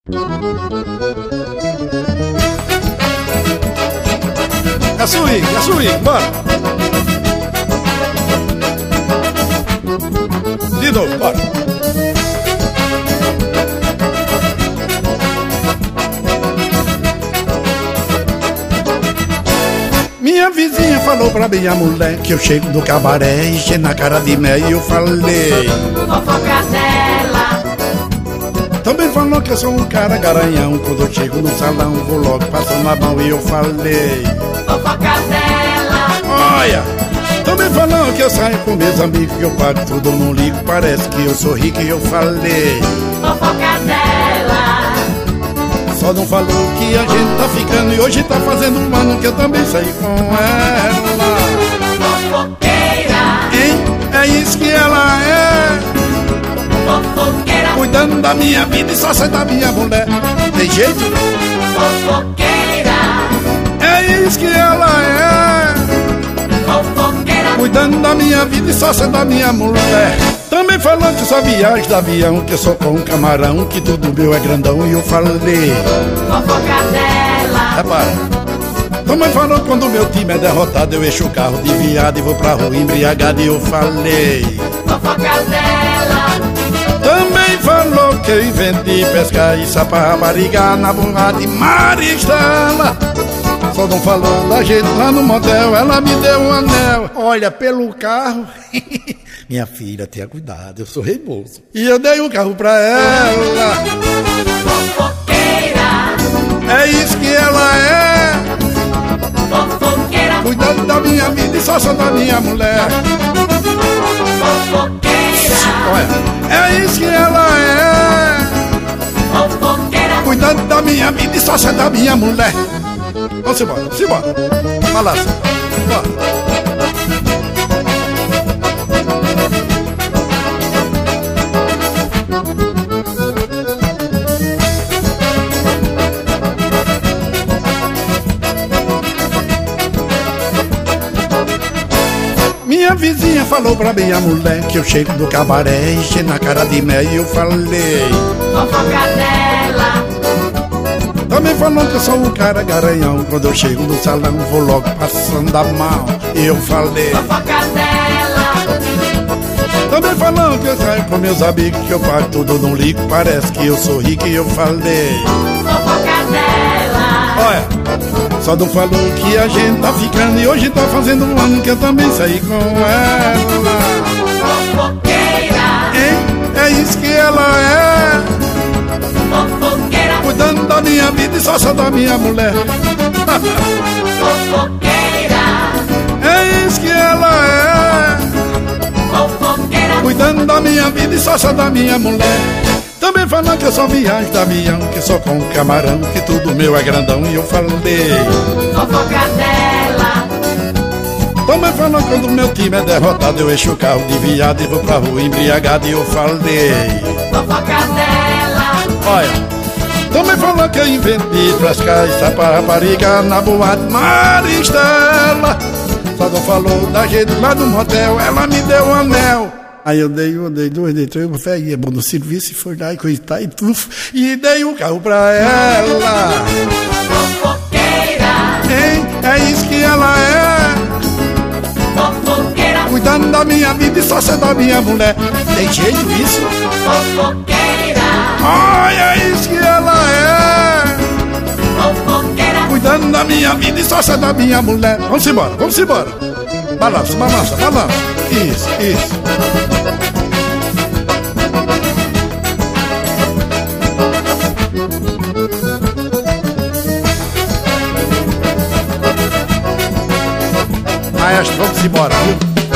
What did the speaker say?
É swing, bora. De novo, bora. Minha vizinha falou pra minha mulher que eu chego do cabaré, enche na cara de mel e eu falei fofoca dela. Também falou que eu sou um cara garanhão, quando eu chego no salão vou logo passando a mão e eu falei Fofoca dela. Olha, também falou que eu saio com meus amigos, que eu pago tudo, eu não ligo, parece que eu sou rico e eu falei Fofoca dela. Só não falou que a gente tá ficando e hoje tá fazendo um ano que eu também saí com ela. Fofoqueira. Hein? É isso que ela é. Fofoqueira. Cuidando da minha vida e só sai da minha mulher. Tem jeito? Fofoqueira. É isso que ela é. Fofoqueira. Cuidando da minha vida e só sai da minha mulher. Também falou que só viagem de avião, que eu sou com um camarão, que tudo meu é grandão e eu falei Fofoca dela. Repara. Também falou que quando meu time é derrotado eu encho o carro de viado e vou pra rua embriagado e eu falei Fofoca dela. Também falou que eu inventei pescar e pra rapariga na burra de Maristela. Só não falou da gente lá no motel, ela me deu um anel. Olha, pelo carro, minha filha, tenha cuidado, eu sou rei moço. E eu dei um carro pra ela. Fofoqueira. É isso que ela é. Fofoqueira. Cuidando da minha vida e só da minha mulher. Fofoqueira. Olha, é isso que ela é. Fofoqueira. Cuidando da minha vida e só da minha mulher. Vamos embora, vamos embora. Balança, bora. Minha vizinha falou pra minha mulher que eu chego do cabaré, enche na cara de mel e eu falei Fofoca dela. Também falou que eu sou um cara garanhão, quando eu chego no salão vou logo passando a mão e eu falei Fofoca dela. Também falou que eu saio com meus amigos, que eu pago tudo, eu não ligo, parece que eu sou rico e eu falei Fofoca dela. Olha, só não falou que a gente tá ficando e hoje tá fazendo um ano que eu também saí com ela. Fofoqueira. Hein? É isso que ela é. Fofoqueira. Cuidando da minha vida e só da minha mulher. Fofoqueira. É isso que ela é. Fofoqueira. Cuidando da minha vida e só da minha mulher. Também falou que eu só viajo de avião, que sou com um camarão, que tudo meu é grandão e eu falei Fofoca dela. Também falou que quando meu time é derrotado eu encho o carro de viado e vou pra rua embriagado e eu falei Fofoca dela. Olha, também falou que eu inventei pescar e pra rapariga na boate Maristela. Só não falou da gente lá no motel, ela me deu um anel. Aí eu dei um, dei dois, dei três, fé, ia bom no serviço e foi lá e coisa e tudo. E dei um carro pra ela. Fofoqueira. Hein? É isso que ela é. Fofoqueira. Cuidando da minha vida e só da minha mulher. Tem jeito isso? Fofoqueira. Olha, é isso que ela é. Fofoqueira. Cuidando da minha vida e só da minha mulher. Vamos embora, vamos embora. Balança, balança, balança. Isso, isso. Maestro, vamos embora, viu?